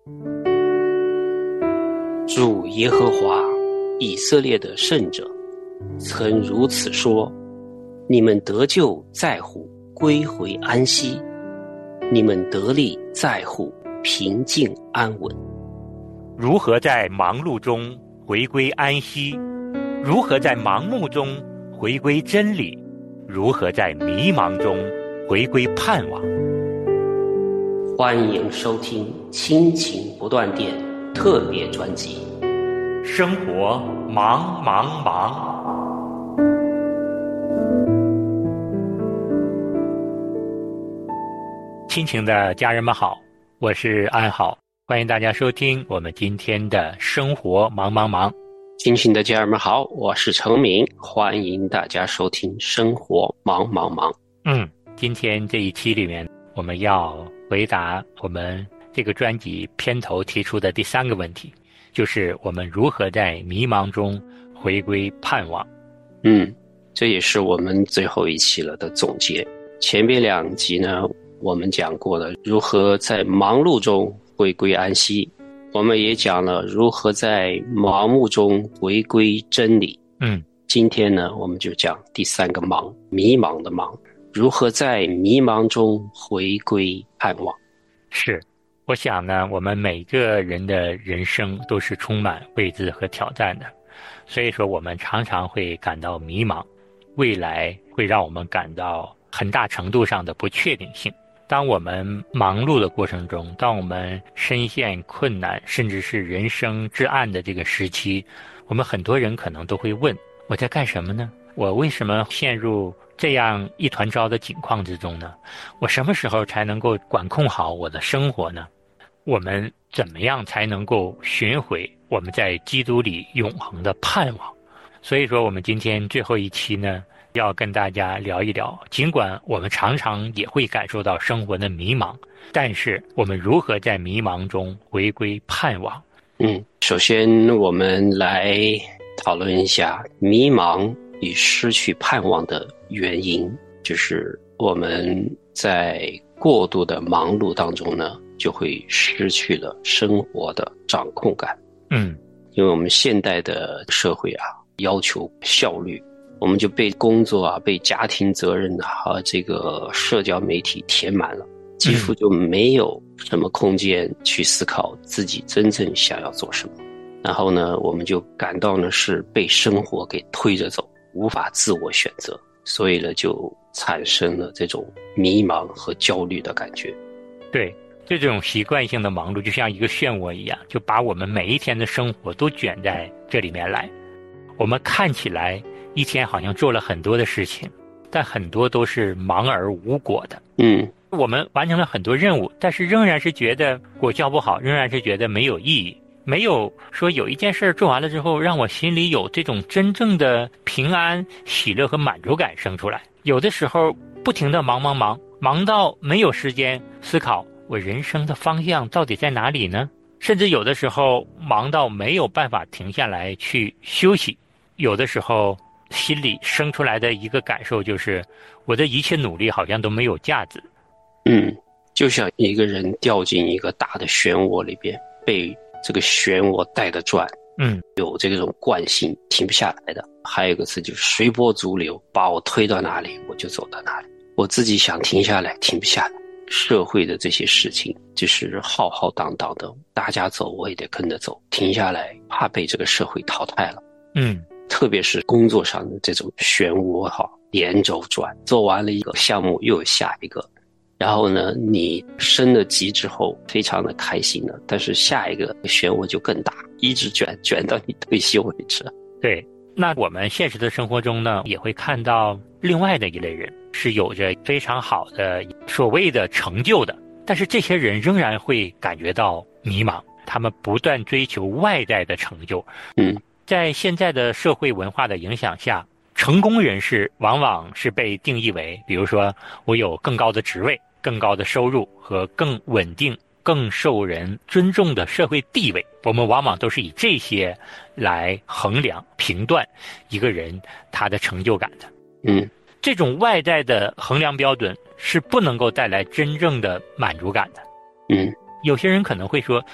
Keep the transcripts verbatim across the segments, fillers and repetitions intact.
主耶和华以色列的圣者曾如此说：你们得救在乎归回安息，你们得力在乎平静安稳。 如何在忙碌中回归安息？如何在盲目中回归真理？如何在迷茫中回归盼望？ 欢迎收听亲情不断电特别专辑《 生活忙忙忙》。亲情的家人们好，我是安好，欢迎大家收听我们今天的生活忙忙忙。 亲情的家人们好，我是程明，欢迎大家收听生活忙忙忙。 嗯，今天这一期里面，我们要回答我们这个专辑片头提出的第三个问题，就是我们如何在迷茫中回归盼望。 嗯，这也是我们最后一期了的总结。前面两集呢，我们讲过了如何在忙碌中回归安息，我们也讲了如何在盲目中回归真理。 嗯， 今天呢，我们就讲第三个忙，迷茫的忙，如何在迷茫中回归盼望。 是，我想呢，我们每个人的人生都是充满未知和挑战的，所以说我们常常会感到迷茫，未来会让我们感到很大程度上的不确定性。当我们忙碌的过程中，当我们深陷困难，甚至是人生至暗的这个时期，我们很多人可能都会问：我在干什么呢？我为什么陷入这样一团糟的境况之中呢？我什么时候才能够管控好我的生活呢？我们怎么样才能够寻回我们在基督里永恒的盼望？所以说我们今天最后一期呢，要跟大家聊一聊，尽管我们常常也会感受到生活的迷茫，但是我们如何在迷茫中回归盼望？ 嗯，首先我们来讨论一下迷茫与失去盼望的原因，就是我们在过度的忙碌当中呢，就会失去了生活的掌控感。 嗯， 因为我们现代的社会啊，要求效率，我们就被工作啊、被家庭责任啊和这个社交媒体填满了，几乎就没有什么空间去思考自己真正想要做什么。然后呢，我们就感到呢是被生活给推着走，无法自我选择，所以呢就产生了这种迷茫和焦虑的感觉。 对，这种习惯性的忙碌就像一个漩涡一样，就把我们每一天的生活都卷在这里面来。我们看起来一天好像做了很多的事情，但很多都是忙而无果的。 嗯， 我们完成了很多任务，但是仍然是觉得果效不好，仍然是觉得没有意义，没有说有一件事做完了之后让我心里有这种真正的平安、喜乐和满足感生出来。有的时候不停地忙忙忙，忙到没有时间思考我人生的方向到底在哪里呢？甚至有的时候忙到没有办法停下来去休息。有的时候心里生出来的一个感受就是我的一切努力好像都没有价值。 嗯，就像一个人掉进一个大的漩涡里边，被这个漩涡带着转， 嗯， 有这种惯性停不下来的。还有一个词就是随波逐流，把我推到哪里我就走到哪里，我自己想停下来停不下来。社会的这些事情就是浩浩荡荡的，大家走我也得跟着走，停下来怕被这个社会淘汰了。 嗯， 特别是工作上的这种漩涡哈，连轴转，做完了一个项目又有下一个，然后呢你升了级之后非常的开心了，但是下一个漩涡就更大，一直卷卷到你退休为止。 对，那我们现实的生活中呢，也会看到另外的一类人，是有着非常好的所谓的成就的，但是这些人仍然会感觉到迷茫，他们不断追求外在的成就。 嗯， 在现在的社会文化的影响下，成功人士往往是被定义为，比如说我有更高的职位、更高的收入和更稳定、更受人尊重的社会地位。我们往往都是以这些来衡量、评断一个人他的成就感的。 嗯， 这种外在的衡量标准是不能够带来真正的满足感的。 嗯， 有些人可能会说，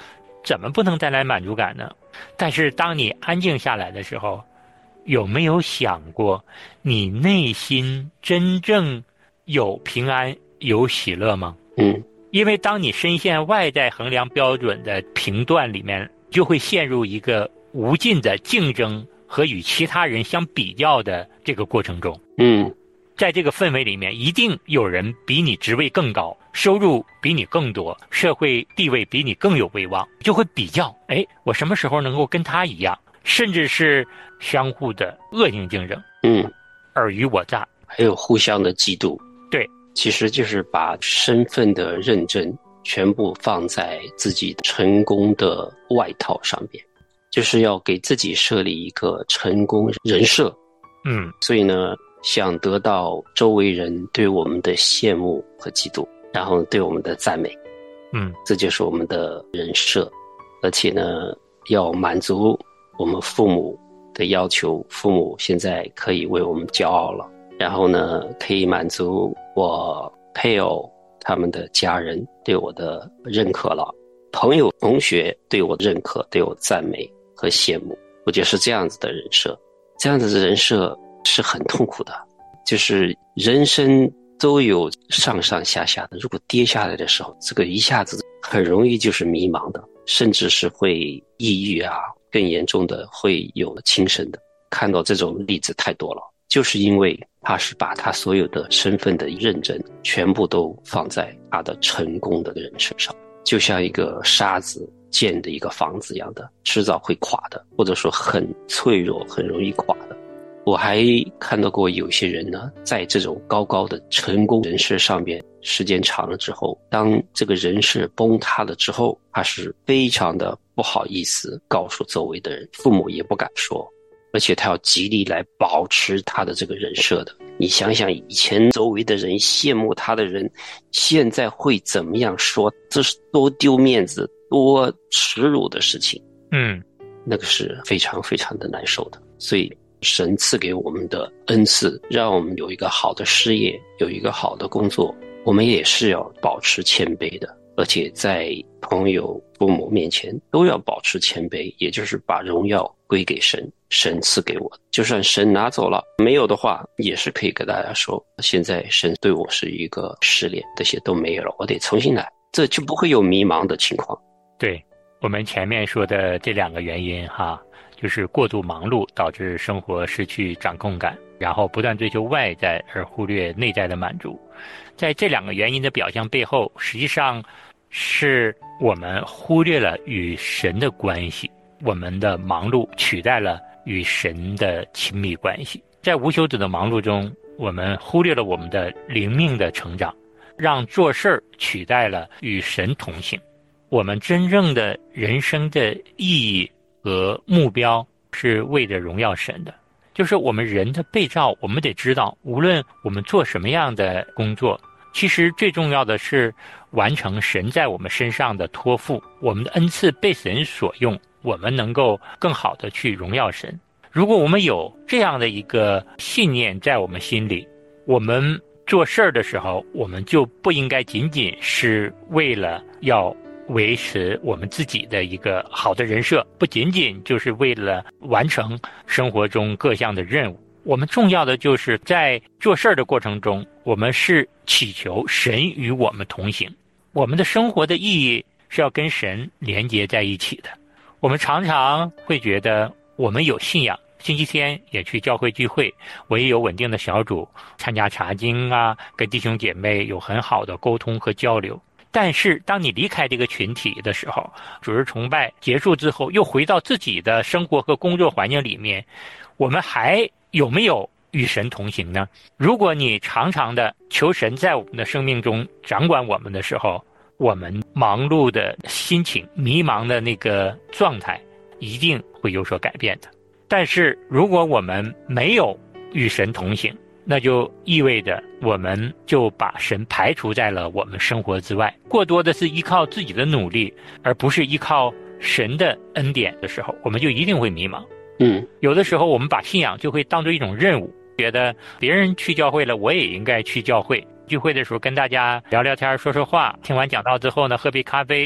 怎么不能带来满足感呢？但是当你安静下来的时候，有没有想过你内心真正有平安有喜乐吗？ 嗯， 因为当你深陷外在衡量标准的评断里面，就会陷入一个无尽的竞争和与其他人相比较的这个过程中。 嗯， 在这个氛围里面，一定有人比你职位更高，收入比你更多，社会地位比你更有威望，就会比较，哎，我什么时候能够跟他一样，甚至是相互的恶性竞争， 嗯， 尔虞我诈， 还有互相的嫉妒。 对， 其实就是把身份的认证全部放在自己成功的外套上面，就是要给自己设立一个成功人设。 嗯， 所以呢，想得到周围人对我们的羡慕和嫉妒，然后对我们的赞美。 嗯， 这就是我们的人设。而且呢，要满足我们父母的要求，父母现在可以为我们骄傲了，然后呢，可以满足我配偶他们的家人对我的认可了，朋友同学对我的认可，对我赞美和羡慕。我觉得是这样子的人设。这样子的人设是很痛苦的，就是人生都有上上下下的，如果跌下来的时候，这个一下子很容易就是迷茫的，甚至是会抑郁啊，更严重的会有轻生的。看到这种例子太多了，就是因为他是把他所有的身份的认证全部都放在他的成功的人身上，就像一个沙子建的一个房子一样的，迟早会垮的，或者说很脆弱，很容易垮的。我还看到过有些人呢，在这种高高的成功人设上面，时间长了之后，当这个人设崩塌了之后，他是非常的不好意思告诉周围的人，父母也不敢说，而且他要极力来保持他的这个人设的。你想想以前周围的人羡慕他的人，现在会怎么样说？这是多丢面子多耻辱的事情。 嗯， 那个是非常非常的难受的。所以神赐给我们的恩赐，让我们有一个好的事业，有一个好的工作，我们也是要保持谦卑的，而且在朋友父母面前都要保持谦卑，也就是把荣耀归给神，神赐给我，就算神拿走了没有的话，也是可以跟大家说，现在神对我是一个试炼，这些都没有了，我得重新来，这就不会有迷茫的情况。 对，我们前面说的这两个原因哈，就是过度忙碌导致生活失去掌控感，然后不断追求外在而忽略内在的满足。在这两个原因的表象背后，实际上是我们忽略了与神的关系，我们的忙碌取代了与神的亲密关系。在无休止的忙碌中，我们忽略了我们的灵命的成长，让做事儿取代了与神同行。我们真正的人生的意义和目标是为着荣耀神的，就是我们人的被造，我们得知道，无论我们做什么样的工作，其实最重要的是完成神在我们身上的托付，我们的恩赐被神所用，我们能够更好的去荣耀神。如果我们有这样的一个信念在我们心里，我们做事儿的时候，我们就不应该仅仅是为了要维持我们自己的一个好的人设，不仅仅就是为了完成生活中各项的任务。我们重要的就是在做事儿的过程中，我们是祈求神与我们同行。我们的生活的意义是要跟神连接在一起的。我们常常会觉得我们有信仰，星期天也去教会聚会，我也有稳定的小组，参加查经啊，跟弟兄姐妹有很好的沟通和交流。但是当你离开这个群体的时候，主日崇拜结束之后，又回到自己的生活和工作环境里面，我们还有没有与神同行呢？如果你常常的求神在我们的生命中掌管我们的时候，我们忙碌的心情、迷茫的那个状态一定会有所改变的。但是如果我们没有与神同行，那就意味着我们就把神排除在了我们生活之外，过多的是依靠自己的努力，而不是依靠神的恩典的时候，我们就一定会迷茫。 嗯， 有的时候我们把信仰就会当作一种任务，觉得别人去教会了，我也应该去教会。聚会的时候跟大家聊聊天说说话，听完讲道之后呢，喝杯咖啡，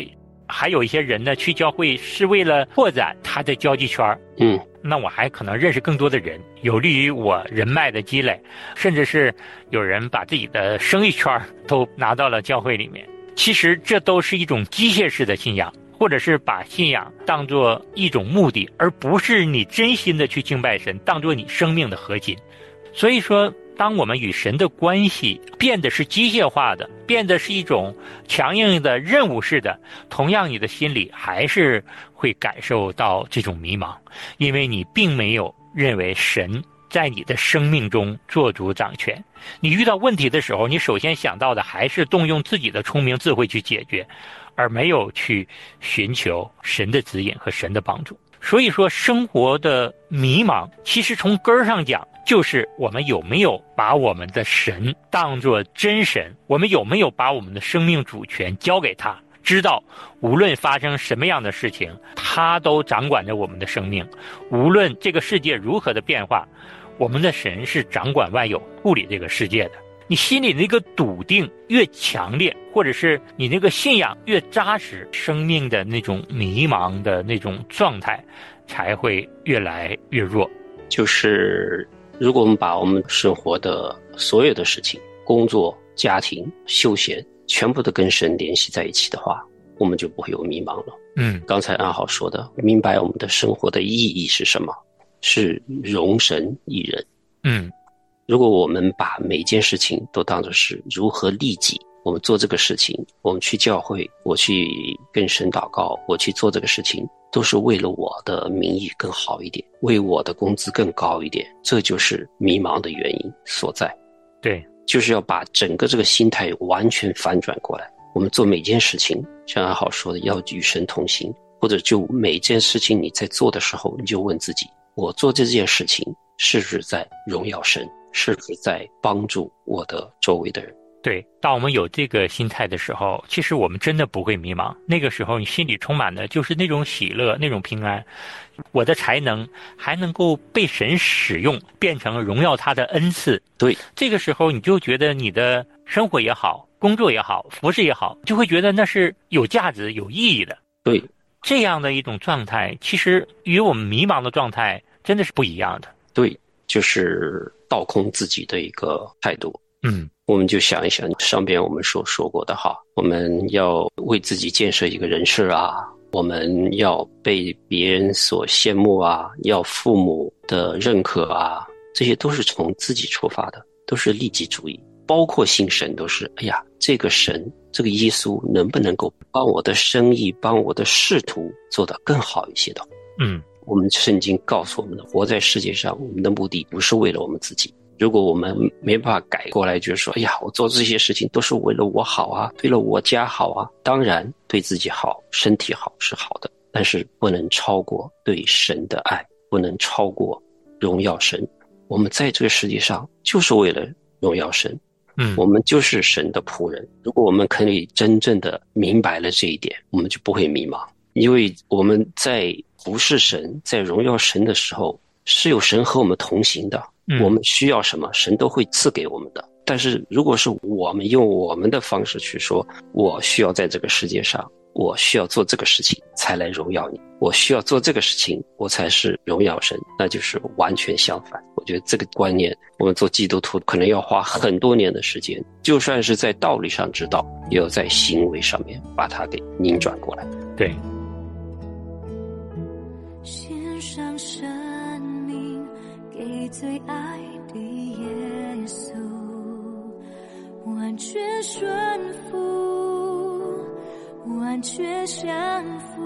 还有一些人呢去教会是为了扩展他的交际圈， 嗯， 那我还可能认识更多的人，有利于我人脉的积累，甚至是有人把自己的生意圈都拿到了教会里面。其实这都是一种机械式的信仰，或者是把信仰当作一种目的，而不是你真心的去敬拜神，当作你生命的核心。所以说，当我们与神的关系变得是机械化的，变得是一种强硬的任务式的，同样你的心里还是会感受到这种迷茫，因为你并没有认为神在你的生命中做主掌权。你遇到问题的时候，你首先想到的还是动用自己的聪明智慧去解决，而没有去寻求神的指引和神的帮助。所以说，生活的迷茫其实从根儿上讲，就是我们有没有把我们的神当作真神，我们有没有把我们的生命主权交给他，知道无论发生什么样的事情，他都掌管着我们的生命，无论这个世界如何的变化，我们的神是掌管万有护理这个世界的。你心里那个笃定越强烈，或者是你那个信仰越扎实，生命的那种迷茫的那种状态才会越来越弱。 就是如果我们把我们生活的所有的事情，工作、家庭、休闲，全部都跟神联系在一起的话，我们就不会有迷茫了。 嗯， 刚才安好说的，明白我们的生活的意义是什么，是容神益人。 嗯， 如果我们把每件事情都当作是如何利己，我们做这个事情，我们去教会，我去跟神祷告，我去做这个事情，都是为了我的名誉更好一点，为我的工资更高一点，这就是迷茫的原因所在。 对， 就是要把整个这个心态完全反转过来。我们做每件事情，像安好说的，要与神同行，或者就每件事情你在做的时候，你就问自己，我做这件事情是不是在荣耀神，是不是在帮助我的周围的人。 对，当我们有这个心态的时候，其实我们真的不会迷茫。那个时候你心里充满的就是那种喜乐，那种平安。我的才能还能够被神使用，变成荣耀他的恩赐。 对， 这个时候你就觉得你的生活也好，工作也好，服侍也好，就会觉得那是有价值、有意义的。 对， 这样的一种状态，其实与我们迷茫的状态真的是不一样的。 对，就是倒空自己的一个态度。 嗯， 我们就想一想上边我们所说过的哈，我们要为自己建设一个人设啊，我们要被别人所羡慕啊，要父母的认可啊，这些都是从自己出发的，都是利己主义。包括信神都是，哎呀，这个神，这个耶稣能不能够帮我的生意，帮我的仕途做得更好一些的。 嗯， 我们圣经告诉我们的，活在世界上，我们的目的不是为了我们自己。如果我们没办法改过来，就是说，哎呀，我做这些事情都是为了我好啊，对了我家好啊。当然对自己好，身体好是好的，但是不能超过对神的爱，不能超过荣耀神。我们在这个世界上就是为了荣耀神， 嗯， 我们就是神的仆人。如果我们可以真正的明白了这一点，我们就不会迷茫。因为我们在服侍神，在荣耀神的时候，是有神和我们同行的。我们需要什么，神都会赐给我们的。但是如果是我们用我们的方式去说，我需要在这个世界上，我需要做这个事情才来荣耀你，我需要做这个事情我才是荣耀神，那就是完全相反。我觉得这个观念，我们做基督徒可能要花很多年的时间，就算是在道理上知道，也要在行为上面把它给拧转过来。 对， 献上生命给最爱的耶稣，完全顺服，完全降服，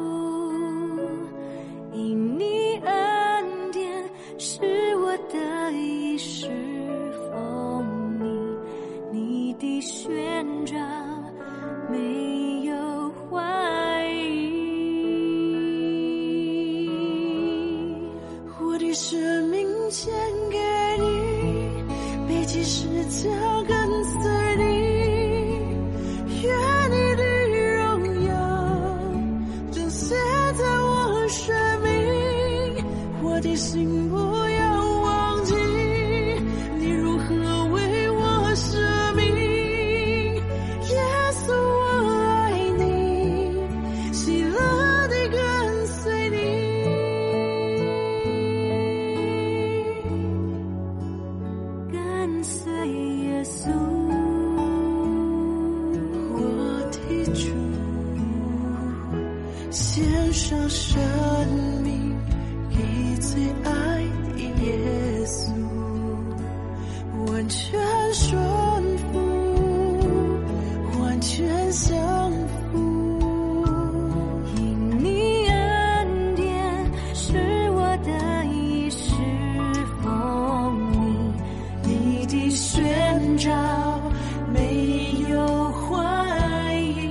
因你恩典是我的衣食丰盈，你的宣召没有怀疑，我的生命献给你，背起十字架跟随你，愿你的荣耀彰显在我生命，我的心不要忘记你如何为我舍命，耶稣我爱你，喜献上生命给最爱的耶稣，完全顺服，完全降服。因你恩典是我的衣食丰盈，你的宣召没有怀疑。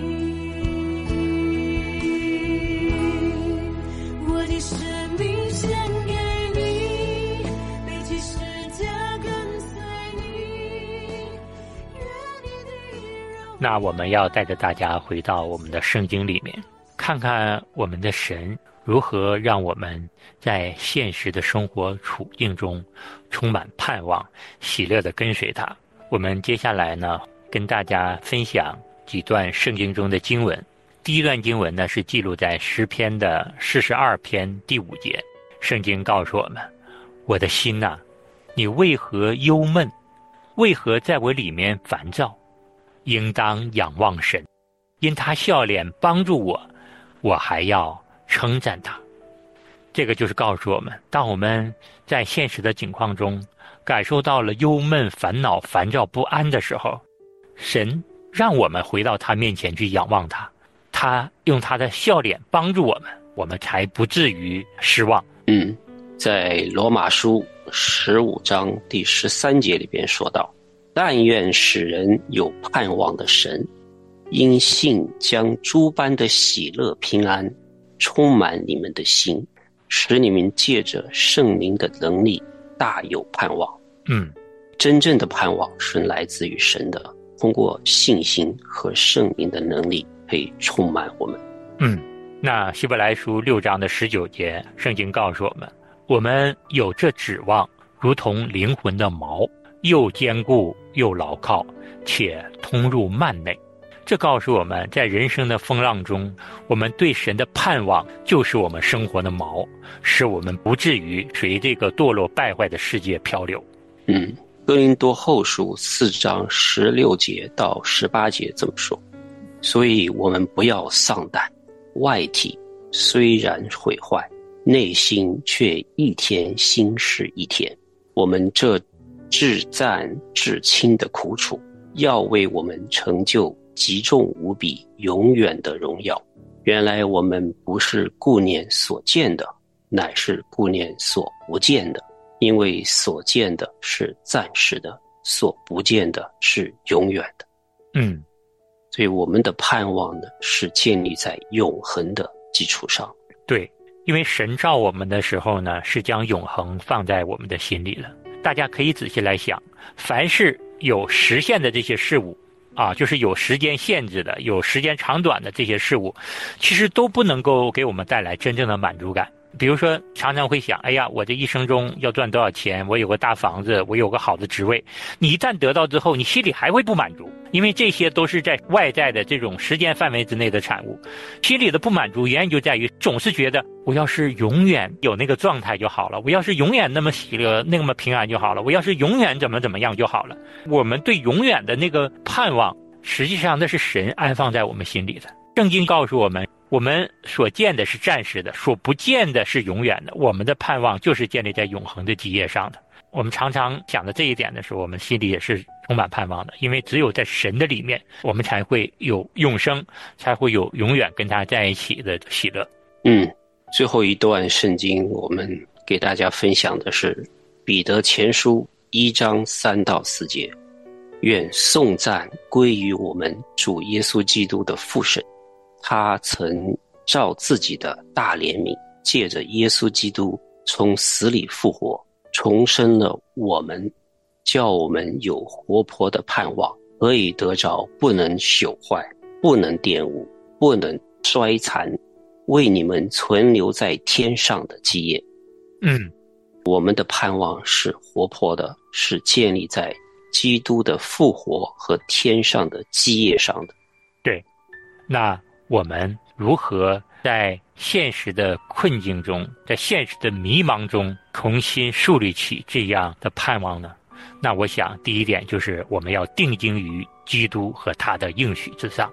我的生命献给你，背起十架跟随你，愿你的荣。 那我们要带着大家回到我们的圣经里面，看看我们的神如何让我们在现实的生活处境中充满盼望，喜乐地跟随他。我们接下来呢，跟大家分享几段圣经中的经文。第一段经文呢，是记录在诗篇的四十二篇第五节。圣经告诉我们：我的心哪、啊，你为何忧闷？为何在我里面烦躁？应当仰望神，因他笑脸帮助我，我还要称赞他。这个就是告诉我们，当我们在现实的境况中感受到了忧闷、烦恼、烦躁、不安的时候，神让我们回到他面前去仰望他，他用他的笑脸帮助我们，我们才不至于失望。 嗯，在罗马书十五章第十三节里边说到：但愿使人有盼望的神，因信将诸般的喜乐平安充满你们的心，使你们借着圣灵的能力大有盼望。 嗯， 真正的盼望是来自于神的，通过信心和圣灵的能力可以充满我们。 嗯，那希伯来书六章的十九节，圣经告诉我们，我们有这指望，如同灵魂的锚，又坚固又牢靠，且通入幔内。这告诉我们，在人生的风浪中，我们对神的盼望就是我们生活的锚，使我们不至于随这个堕落败坏的世界漂流。 嗯，哥林多后书四章十六节到十八节这么说：所以我们不要丧胆，外体虽然毁坏，内心却一天新是一天。我们这至暂至轻的苦楚，要为我们成就极重无比永远的荣耀。原来我们不是顾念所见的，乃是顾念所不见的，因为所见的是暂时的，所不见的是永远的。 嗯， 所以我们的盼望呢，是建立在永恒的基础上。 对，因为神造我们的时候呢，是将永恒放在我们的心里了。大家可以仔细来想，凡是有实现的这些事物啊，就是有时间限制的、有时间长短的这些事物，其实都不能够给我们带来真正的满足感。比如说，常常会想，哎呀，我这一生中要赚多少钱？我有个大房子，我有个好的职位。你一旦得到之后，你心里还会不满足，因为这些都是在外在的这种时间范围之内的产物。心里的不满足原因就在于，总是觉得我要是永远有那个状态就好了，我要是永远那么喜乐、那么平安就好了，我要是永远怎么怎么样就好了。我们对永远的那个盼望，实际上那是神安放在我们心里的。圣经告诉我们，我们所见的是暂时的，所不见的是永远的。我们的盼望就是建立在永恒的基业上的。我们常常想到这一点的时候，我们心里也是充满盼望的，因为只有在神的里面，我们才会有永生，才会有永远跟他在一起的喜乐。 嗯，最后一段圣经我们给大家分享的是彼得前书一章三到四节：愿颂赞归于我们主耶稣基督的父神，他曾照自己的大怜悯，借着耶稣基督从死里复活，重生了我们，叫我们有活泼的盼望，可以得着不能朽坏、不能玷污、不能衰残，为你们存留在天上的基业。 嗯， 我们的盼望是活泼的，是建立在基督的复活和天上的基业上的。 对，那我们如何在现实的困境中，在现实的迷茫中重新树立起这样的盼望呢？那我想第一点就是我们要定睛于基督和他的应许之上。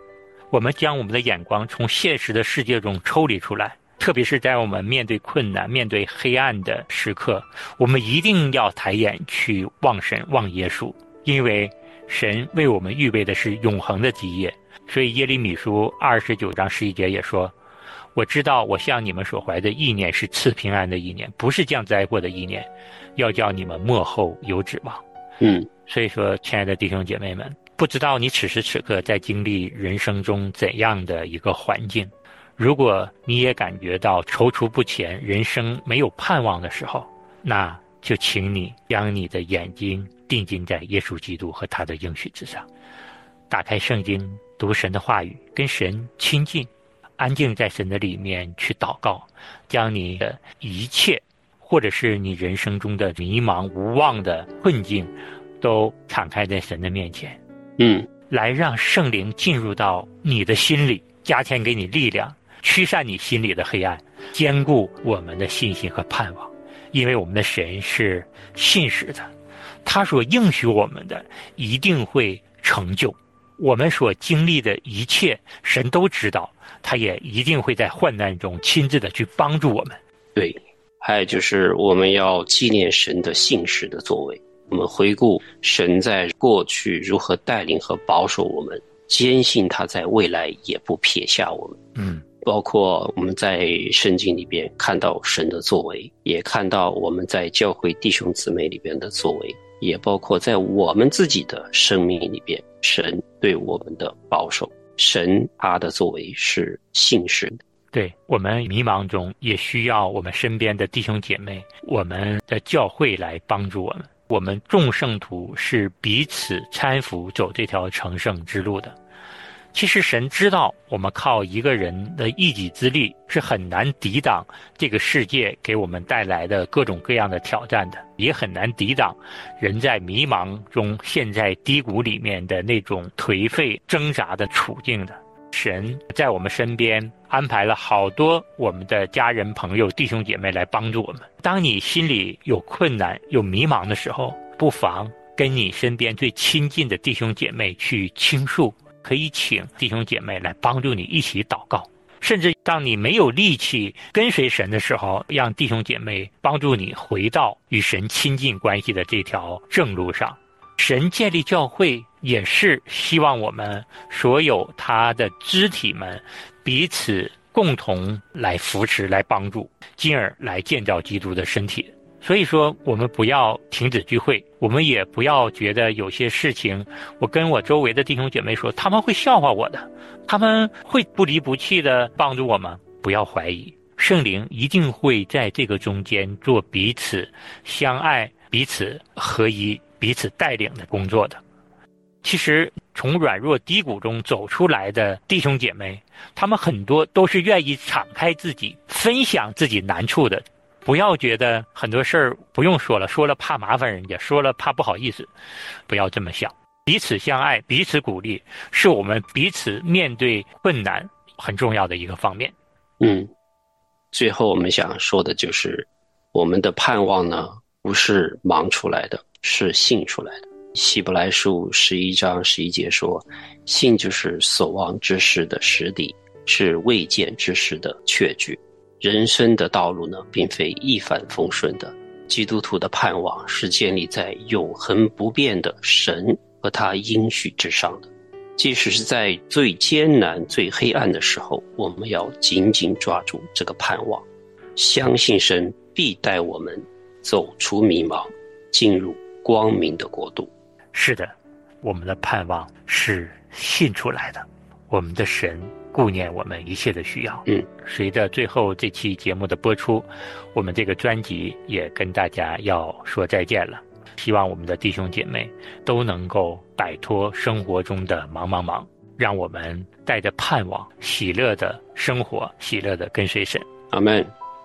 我们将我们的眼光从现实的世界中抽离出来，特别是在我们面对困难、面对黑暗的时刻，我们一定要抬眼去望神、望耶稣，因为神为我们预备的是永恒的基业。所以耶利米书二十九章十一节也说，我知道我向你们所怀的意念是赐平安的意念，不是降灾祸的意念，要叫你们末后有指望。 嗯， 所以说，亲爱的弟兄姐妹们，不知道你此时此刻在经历人生中怎样的一个环境，如果你也感觉到踌躇不前，人生没有盼望的时候，那就请你将你的眼睛定睛在耶稣基督和他的应许之上，打开圣经，读神的话语，跟神亲近，安静在神的里面去祷告，将你的一切或者是你人生中的迷茫无望的困境都敞开在神的面前， 嗯， 来让圣灵进入到你的心里，加添给你力量，驱散你心里的黑暗，坚固我们的信心和盼望。因为我们的神是信实的，他所应许我们的一定会成就。我们所经历的一切，神都知道，他也一定会在患难中亲自的去帮助我们。 对，还有就是我们要纪念神的信实的作为，我们回顾神在过去如何带领和保守我们，坚信他在未来也不撇下我们。 嗯， 包括我们在圣经里边看到神的作为，也看到我们在教会弟兄姊妹里边的作为，也包括在我们自己的生命里边，神对我们的保守，神他的作为是信实的。 对，我们迷茫中也需要我们身边的弟兄姐妹，我们的教会来帮助我们。我们众圣徒是彼此搀扶走这条成圣之路的。其实神知道我们靠一个人的一己之力是很难抵挡这个世界给我们带来的各种各样的挑战的，也很难抵挡人在迷茫中陷在低谷里面的那种颓废挣扎的处境的。神在我们身边安排了好多我们的家人朋友弟兄姐妹来帮助我们。当你心里有困难有迷茫的时候，不妨跟你身边最亲近的弟兄姐妹去倾诉，可以请弟兄姐妹来帮助你一起祷告，甚至当你没有力气跟随神的时候，让弟兄姐妹帮助你回到与神亲近关系的这条正路上。神建立教会也是希望我们所有他的肢体们彼此共同来扶持来帮助，进而来建造基督的身体。所以说我们不要停止聚会，我们也不要觉得有些事情我跟我周围的弟兄姐妹说他们会笑话我的，他们会不离不弃的帮助我们。不要怀疑，圣灵一定会在这个中间做彼此相爱彼此合一彼此带领的工作的。其实从软弱低谷中走出来的弟兄姐妹，他们很多都是愿意敞开自己分享自己难处的。不要觉得很多事儿不用说了，说了怕麻烦人家，说了怕不好意思，不要这么想。彼此相爱彼此鼓励是我们彼此面对困难很重要的一个方面。 嗯，最后我们想说的就是我们的盼望呢不是忙出来的，是信出来的。希伯来书十一章十一节说，信就是所望之事的实底，是未见之事的确据。人生的道路呢并非一帆风顺的，基督徒的盼望是建立在永恒不变的神和他应许之上的。即使是在最艰难最黑暗的时候，我们要紧紧抓住这个盼望，相信神必带我们走出迷茫，进入光明的国度。 是的，我们的盼望是信出来的，我们的神顾念我们一切的需要。 嗯， 随着最后这期节目的播出，我们这个专辑也跟大家要说再见了。希望我们的弟兄姐妹都能够摆脱生活中的忙忙忙，让我们带着盼望喜乐的生活，喜乐的跟随神。 阿们。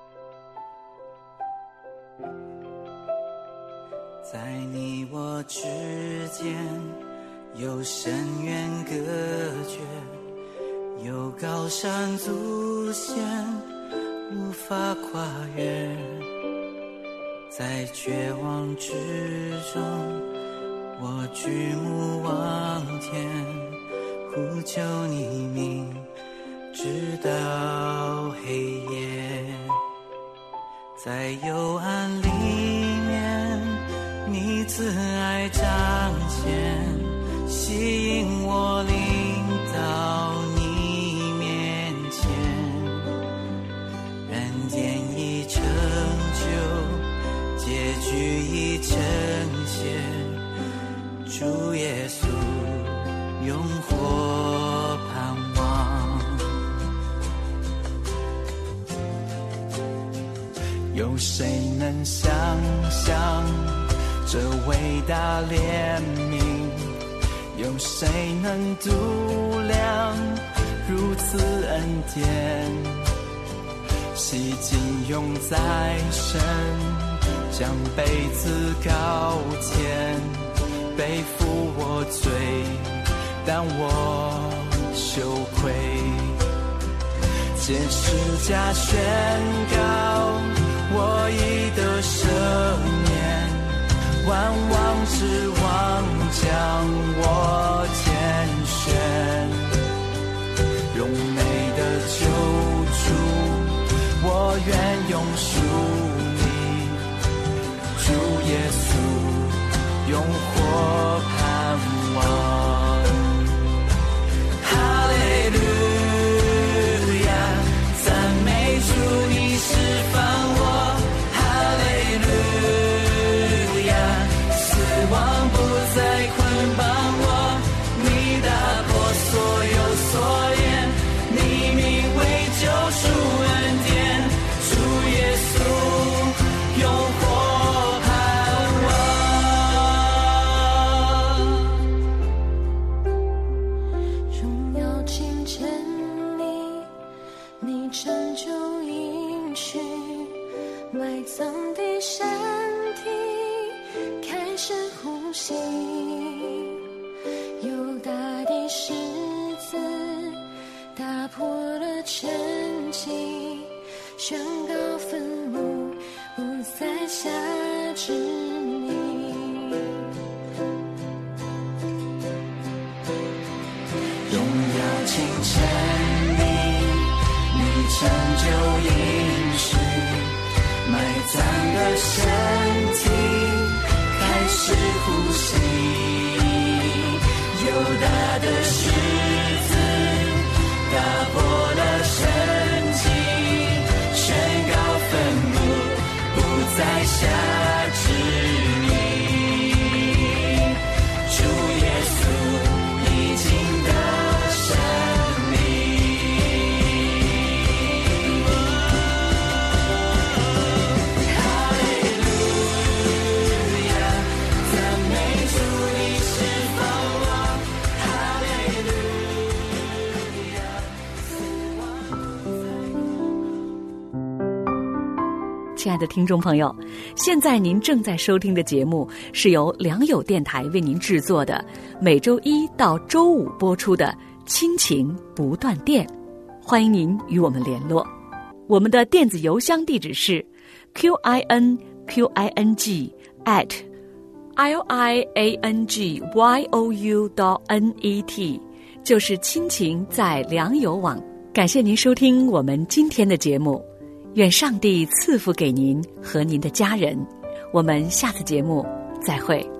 在你我之间有深渊隔绝，有高山阻险无法跨越，在绝望之中我举目望天， 呼求你名，直到黑夜。在幽暗里面，你慈爱彰显，吸引我领到你面前。人间已成就，结局已呈现，主耶稣永活盼望。有谁能想象这伟大怜悯？有谁能度量如此恩典？洗净永在身，将杯子高天，背负我罪，但我羞愧。借十架宣告我已得赦免，万王之王将我拣选，荣美的救主，我愿永属你，主耶稣永活盼望。哈利路亚，赞美主，你释放我。哈利路亚，死亡不再捆绑我，你打破所有锁链，你名为救赎恩典，主耶稣永活盼望。荣耀清晨里，你成就应许，埋葬的身体开始呼吸，犹大的狮子打破了沉寂，宣告坟墓不再辖制你。 荣耀清晨里，你成就应许，埋葬的身体开始呼吸，犹大的狮子打破了神迹，宣告坟墓不再辖制你，主耶稣已经得胜利。哈利路亚，赞美主，你释放我。哈利路亚，死亡在。 亲爱的听众朋友，现在您正在收听的节目是由良友电台为您制作的，每周一到周五播出的亲情不断电，欢迎您与我们联络。我们的电子邮箱地址是 q i n q i n g at l i a n g y o u dot n e t， 就是亲情在良友网。感谢您收听我们今天的节目，愿上帝赐福给您和您的家人。我们下次节目再会。